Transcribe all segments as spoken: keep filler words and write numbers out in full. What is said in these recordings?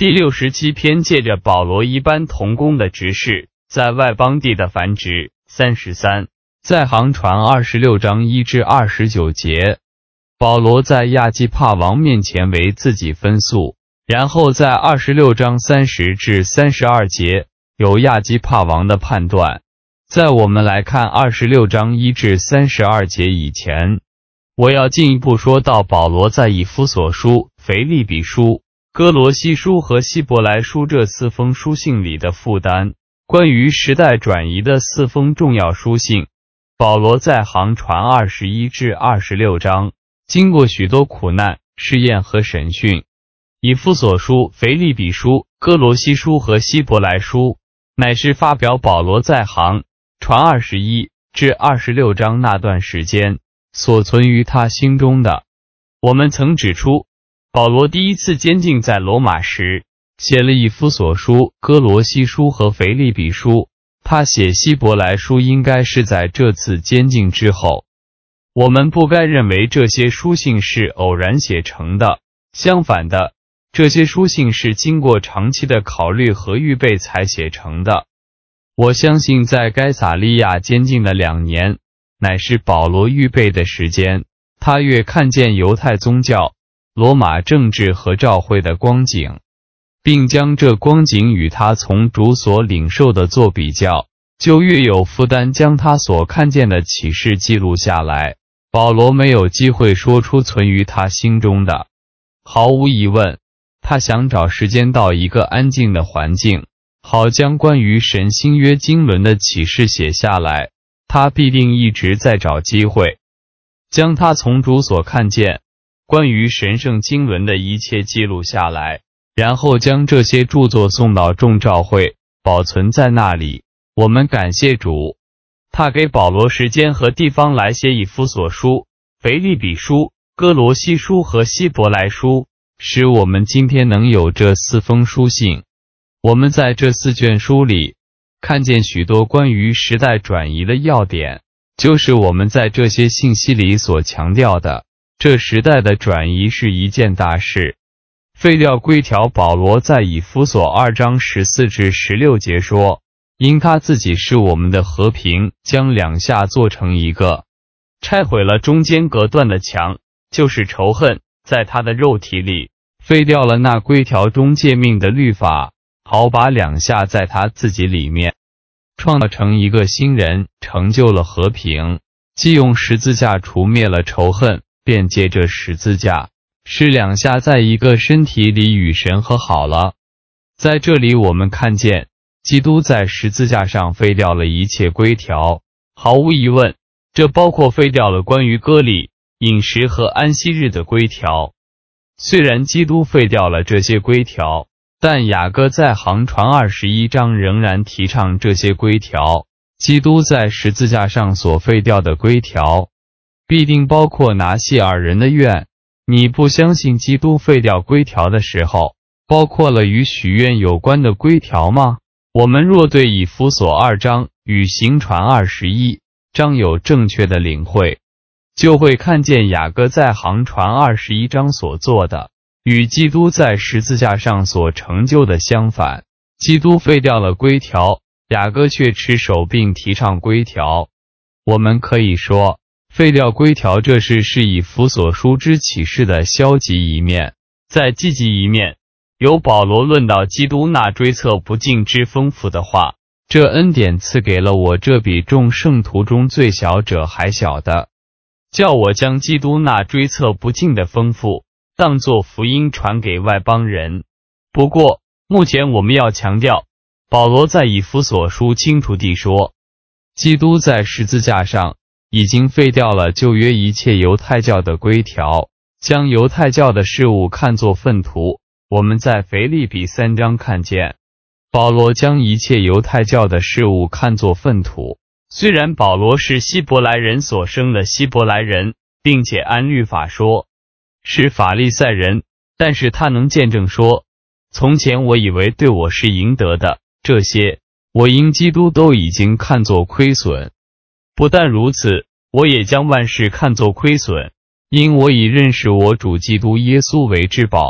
第六十七篇借着保罗一般同工的执事，在外邦地的繁殖。三十三，在行传二十六章一至二十九节，保罗在亚基帕王面前为自己分诉，然后在二十六章三十至三十二节有亚基帕王的判断。在我们来看二十六章一至三十二节以前，我要进一步说到保罗在以弗所书、腓立比书、哥罗西书和希伯来书这四封书信里的负担。关于时代转移的四封重要书信，保罗在行传二十一至二十六章，经过许多苦难、试验和审讯。以弗所书、腓立比书、哥罗西书和希伯来书，乃是发表保罗在行传二十一至二十六章那段时间所存于他心中的。我们曾指出，保罗第一次监禁在罗马时，写了以弗所书、哥罗西书和腓立比书，他写希伯来书应该是在这次监禁之后。我们不该认为这些书信是偶然写成的，相反的，这些书信是经过长期的考虑和预备才写成的。我相信在该撒利亚监禁的两年，乃是保罗预备的时间。他越看见犹太宗教、罗马政治和教会的光景，并将这光景与他从主所领受的做比较，就越有负担将他所看见的启示记录下来。保罗没有机会说出存于他心中的。毫无疑问，他想找时间到一个安静的环境，好将关于神新约经纶的启示写下来。他必定一直在找机会，将他从主所看见关于神圣经纶的一切记录下来，然后将这些著作送到众教会，保存在那里。我们感谢主，他给保罗时间和地方来写以弗所书、腓立比书、哥罗西书和希伯来书，使我们今天能有这四封书信。我们在这四卷书里看见许多关于时代转移的要点，就是我们在这些信息里所强调的。这时代的转移是一件大事。废掉规条，保罗在以弗所二章十四至十六节说，因他自己是我们的和平，将两下做成一个，拆毁了中间隔断的墙，就是仇恨，在他的肉体里废掉了那规条中诫命的律法，好把两下在他自己里面创造成一个新人，成就了和平，既用十字架除灭了仇恨，便借着十字架使两下在一个身体里与神和好了。在这里我们看见基督在十字架上废掉了一切规条，毫无疑问，这包括废掉了关于割礼、饮食和安息日的规条。虽然基督废掉了这些规条，但雅各在行传二十一章仍然提倡这些规条。基督在十字架上所废掉的规条，必定包括拿细耳人的愿。你不相信基督废掉规条的时候，包括了与许愿有关的规条吗？我们若对以弗所二章与行传二十一章有正确的领会，就会看见雅各在行传二十一章所做的，与基督在十字架上所成就的相反。基督废掉了规条，雅各却持守并提倡规条。我们可以说，废掉规条这事是以弗所书之启示的消极一面。在积极一面，由保罗论到基督那追测不尽之丰富的话，这恩典赐给了我这比众圣徒中最小者还小的，叫我将基督那追测不尽的丰富当作福音传给外邦人。不过目前我们要强调，保罗在以弗所书清楚地说，基督在十字架上已经废掉了旧约一切犹太教的规条，将犹太教的事物看作粪土。我们在腓立比三章看见，保罗将一切犹太教的事物看作粪土。虽然保罗是希伯来人所生的希伯来人，并且按律法说是法利赛人，但是他能见证说，从前我以为对我是赢得的，这些我因基督都已经看作亏损。不但如此，我也将万事看作亏损，因我以认识我主基督耶稣为至宝，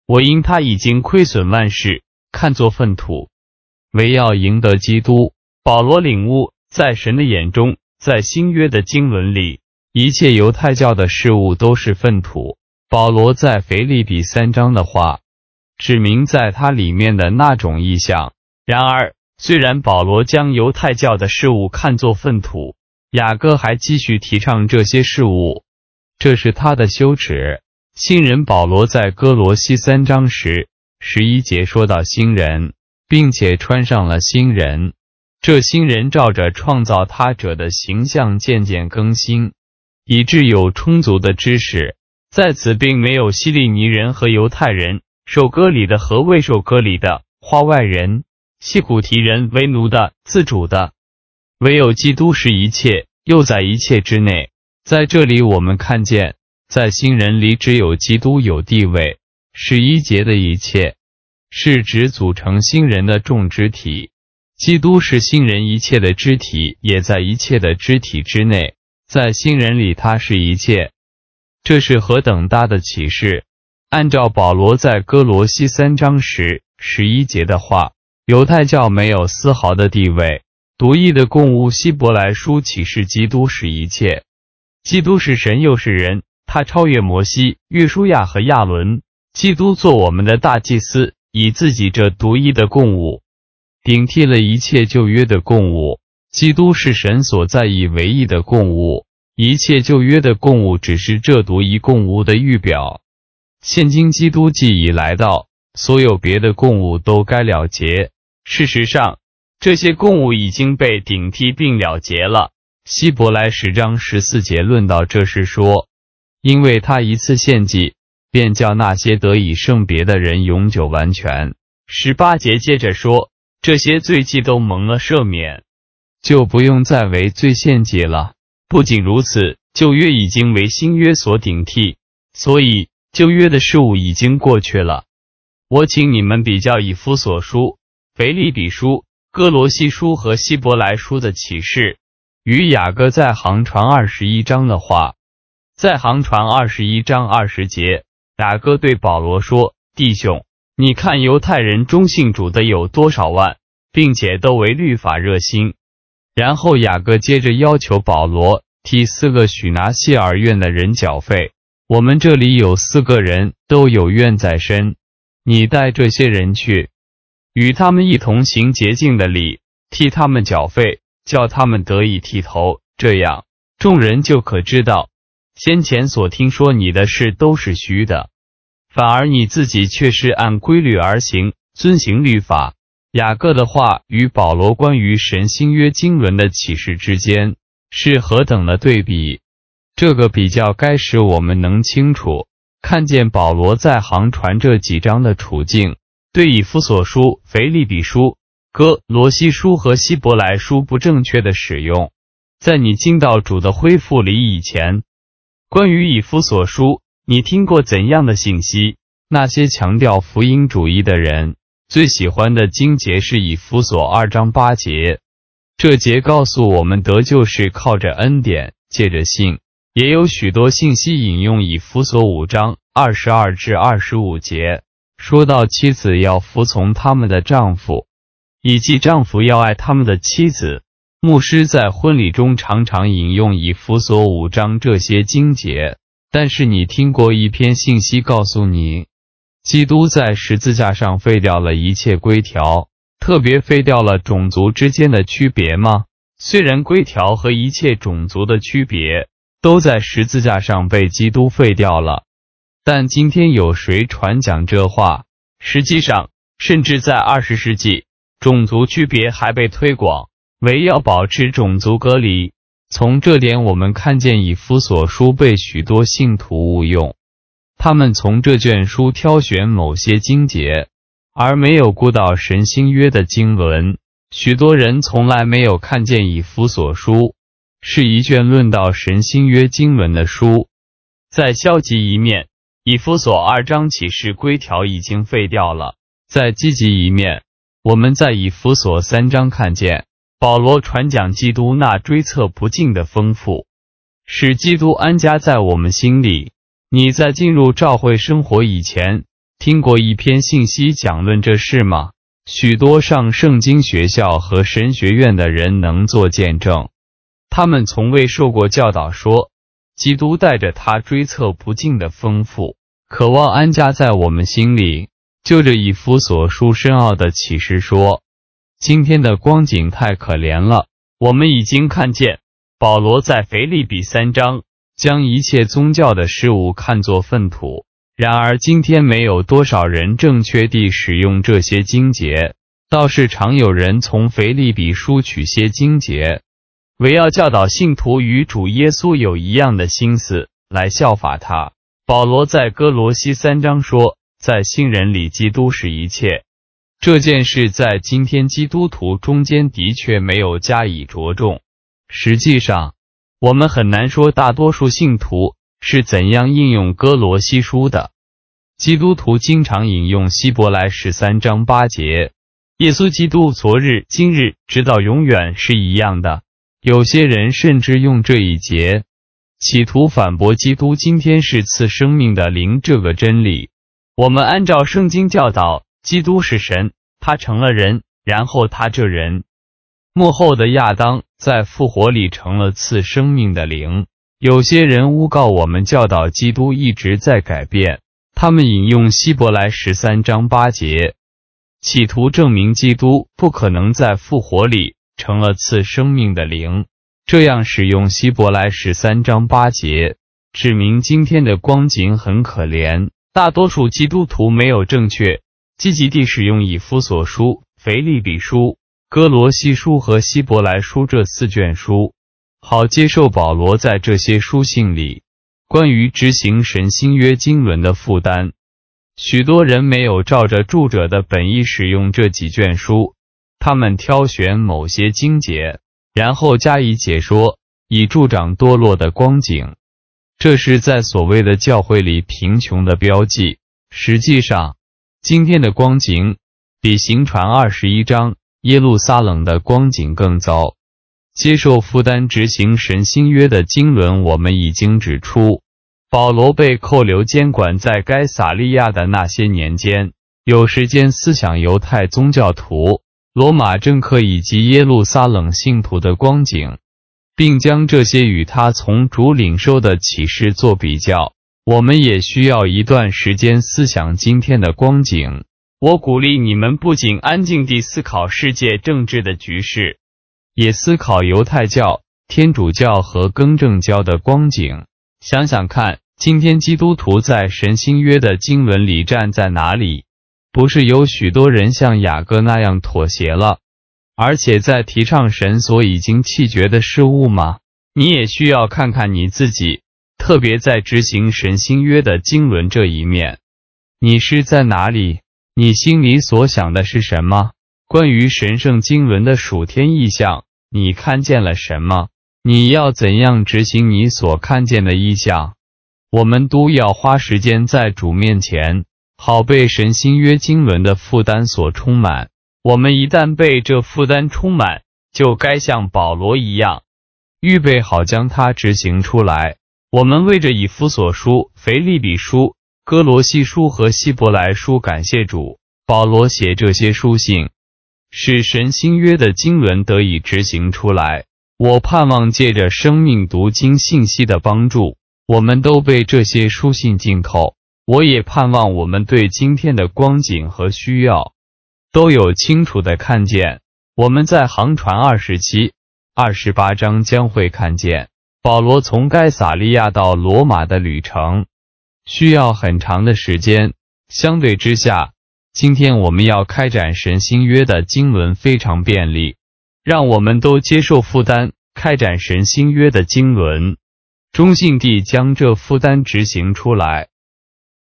我因他已经亏损万事，看作粪土，为要赢得基督。保罗领悟，在神的眼中，在新约的经文里，一切犹太教的事物都是粪土。保罗在腓立比三章的话，指明在他里面的那种意象。然而，虽然保罗将犹太教的事物看作粪土，雅各还继续提倡这些事物，这是他的羞耻。新人保罗在哥罗西三章时十一节说到新人，并且穿上了新人。这新人照着创造他者的形象渐渐更新，以致有充足的知识。在此并没有希利尼人和犹太人，受割礼的和未受割礼的，化外人，西古提人，为奴的，自主的，唯有基督是一切，又在一切之内。在这里我们看见，在新人里只有基督有地位。十一节的一切是指组成新人的众肢体，基督是新人一切的肢体，也在一切的肢体之内。在新人里他是一切，这是何等大的启示！按照保罗在哥罗西三章时十一节的话，犹太教没有丝毫的地位。独一的供物希伯来书启示基督是一切，基督是神又是人，他超越摩西、约书亚和亚伦。基督做我们的大祭司，以自己这独一的供物顶替了一切旧约的供物。基督是神所在意唯一的供物，一切旧约的供物只是这独一供物的预表。现今基督既已来到，所有别的供物都该了结。事实上，这些供物已经被顶替并了结了。希伯来十章十四节论到这事说，因为他一次献祭，便叫那些得以圣别的人永久完全。十八节接着说，这些罪祭都蒙了赦免，就不用再为罪献祭了。不仅如此，旧约已经为新约所顶替，所以旧约的事物已经过去了。我请你们比较以弗所书、腓立比书、哥罗西书和希伯来书的启示，与雅各在行传二十一章的话。在行传二十一章二十节，雅各对保罗说，弟兄，你看犹太人中信主的有多少万，并且都为律法热心。然后雅各接着要求保罗替四个许拿细尔院的人缴费。我们这里有四个人都有怨在身，你带这些人去，与他们一同行洁净的礼，替他们缴费，叫他们得以剃头，这样众人就可知道先前所听说你的事都是虚的，反而你自己却是按规律而行，遵行律法。雅各的话与保罗关于神新约经纶的启示之间是何等的对比。这个比较该使我们能清楚看见保罗在行传这几章的处境，对以弗所书、腓立比书、哥罗西书和希伯来书不正确的使用。在你进到主的恢复里以前，关于以弗所书，你听过怎样的信息？那些强调福音主义的人最喜欢的经节是以弗所二章八节，这节告诉我们得救是靠着恩典，借着信。也有许多信息引用以弗所五章二十二至二十五节，说到妻子要服从他们的丈夫，以及丈夫要爱他们的妻子。牧师在婚礼中常常引用以弗所五章这些经节，但是你听过一篇信息告诉你，基督在十字架上废掉了一切规条，特别废掉了种族之间的区别吗？虽然规条和一切种族的区别都在十字架上被基督废掉了，但今天有谁传讲这话？实际上，甚至在二十世纪，种族区别还被推广，为要保持种族隔离。从这点我们看见以弗所书被许多信徒误用，他们从这卷书挑选某些经节，而没有顾到神新约的经文。许多人从来没有看见以弗所书是一卷论到神新约经文的书。在消极一面，以弗所二章启示规条已经废掉了；在积极一面，我们在以弗所三章看见保罗传讲基督那追测不尽的丰富，使基督安家在我们心里。你在进入教会生活以前， 听过一篇信息讲论这事吗？许多上圣经学校和神学院的人能做见证，他们从未受过教导说，基督带着他追测不尽的丰富，渴望安家在我们心里。就着以弗所书深奥的启示说，今天的光景太可怜了。我们已经看见，保罗在腓立比三章将一切宗教的事物看作粪土。然而今天没有多少人正确地使用这些经节，倒是常有人从腓立比书取些经节，为要教导信徒与主耶稣有一样的心思，来效法他。保罗在哥罗西三章说，在信人里基督是一切。这件事在今天基督徒中间的确没有加以着重。实际上，我们很难说大多数信徒是怎样应用哥罗西书的。基督徒经常引用希伯来十三章八节，耶稣基督昨日、今日，直到永远是一样的。有些人甚至用这一节，企图反驳基督今天是赐生命的灵这个真理。我们按照圣经教导，基督是神，他成了人，然后他这人，末后的亚当，在复活里成了赐生命的灵。有些人诬告我们教导基督一直在改变，他们引用希伯来十三章八节，企图证明基督不可能在复活里成了赐生命的灵。这样使用希伯来十三章八节，指明今天的光景很可怜。大多数基督徒没有正确、积极地使用以弗所书、腓立比书、哥罗西书和希伯来书这四卷书，好接受保罗在这些书信里关于执行神新约经纶的负担。许多人没有照着著者的本意使用这几卷书，他们挑选某些经节，然后加以解说，以助长堕落的光景。这是在所谓的教会里贫穷的标记。实际上，今天的光景比行传二十一章耶路撒冷的光景更糟。接受负担执行神新约的经纶，我们已经指出，保罗被扣留监管在该撒利亚的那些年间，有时间思想犹太宗教徒、罗马政客以及耶路撒冷信徒的光景，并将这些与他从主领受的启示做比较。我们也需要一段时间思想今天的光景。我鼓励你们不仅安静地思考世界政治的局势，也思考犹太教、天主教和更正教的光景。想想看，今天基督徒在神新约的经文里站在哪里？不是有许多人像雅各那样妥协了，而且在提倡神所已经弃绝的事物吗？你也需要看看你自己，特别在执行神新约的经纶这一面，你是在哪里？你心里所想的是什么？关于神圣经纶的属天意象，你看见了什么？你要怎样执行你所看见的意象？我们都要花时间在主面前，好被神新约经纶的负担所充满。我们一旦被这负担充满，就该像保罗一样，预备好将它执行出来。我们为着以弗所书、腓立比书、哥罗西书和希伯来书感谢主。保罗写这些书信，使神新约的经纶得以执行出来。我盼望借着生命读经信息的帮助，我们都被这些书信浸透。我也盼望我们对今天的光景和需要都有清楚的看见。我们在航船二十七、二十八章将会看见，保罗从该撒利亚到罗马的旅程需要很长的时间。相对之下，今天我们要开展神新约的经纶非常便利，让我们都接受负担，开展神新约的经纶，忠信地将这负担执行出来。